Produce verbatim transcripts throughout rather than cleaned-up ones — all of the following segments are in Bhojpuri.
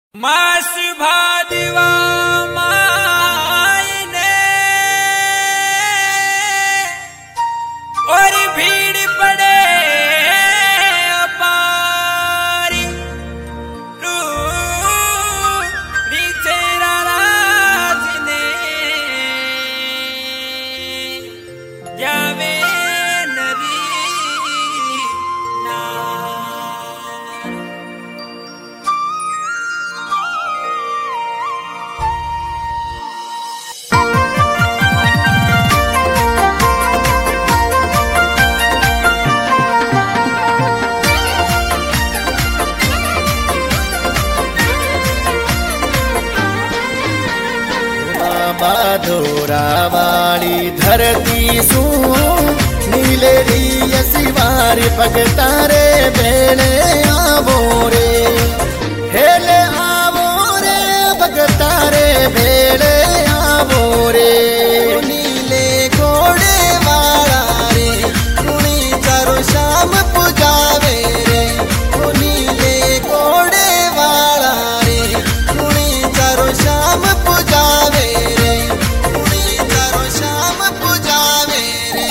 मास भादवा मायने और भीड़ पड़े अपारी रूरी चेरा राजने जावे नरी ना धोरावाड़ी धरती सू नीले सिवारी भगतारे बेले आवो रे हेले आवो रे भगतारे बेले आवो रे नीले घोड़े वाला रे कुणी चारो शाम पुजावे रे नीले घोड़े वाला रे कुणी चारो शाम पुजावे रे कुणी चारो शाम पुजावे रे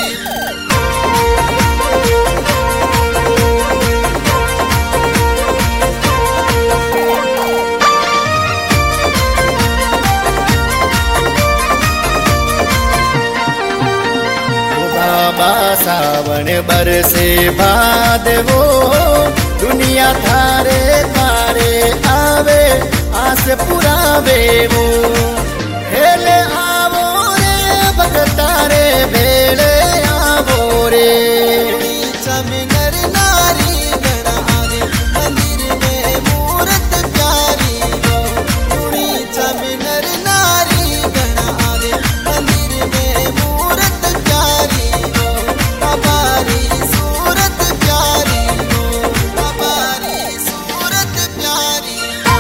बाबा सावन बरसे बाद वो दुनिया थारे तारे आवे आस पुरावे वो हेले आवो रे भगतारे बेले आवो रे नर नारी गण आवे मंदिर में मूरत प्यारी हो नर नारी गण आवे मंदिर में मूरत प्यारी हो हमारी सूरत प्यारी हो हमारी सूरत प्यारी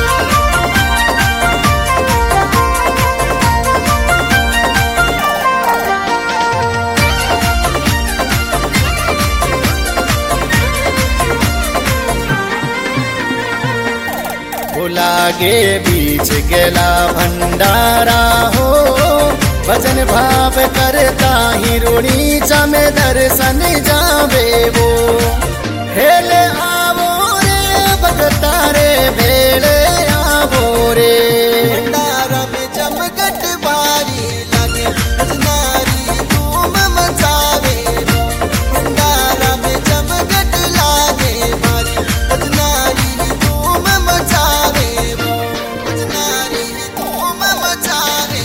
लागे बीच गेला भंडारा हो भजन भाव करता ही रूणी में दर्शन जावे वो हेले आवो रे भगतारे बेले आवो रे भंडारा में जमगट बारी लगे नारी धूम मचावे भंडारा में जमगट लागे बारी नारी धूम मचावे नारी धूम मचावे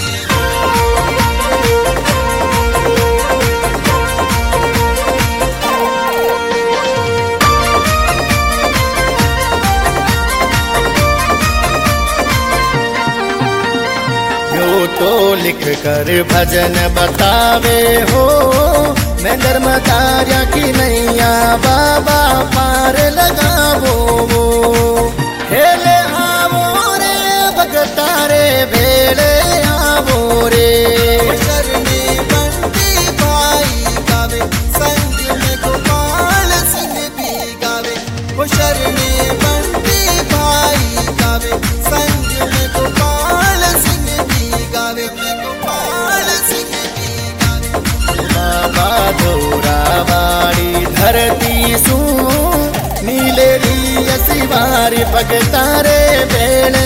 यो तो लिख कर भजन बतावे हो मैं धर्मदार्या की नैया बाबा पार लगावो वो हेले आवो रे भगतारे बेले आवो रे शरणी बंटी भाई गावे संग में गोपाल सिंह भी गावे वो शरणी बंटी भाई गावे संग में गोपाल सिंह भी गावे गोपाल सिंह भी गावे बाबा धोरावाड़ी धरती सू नीले सिवारी भगतारे बेले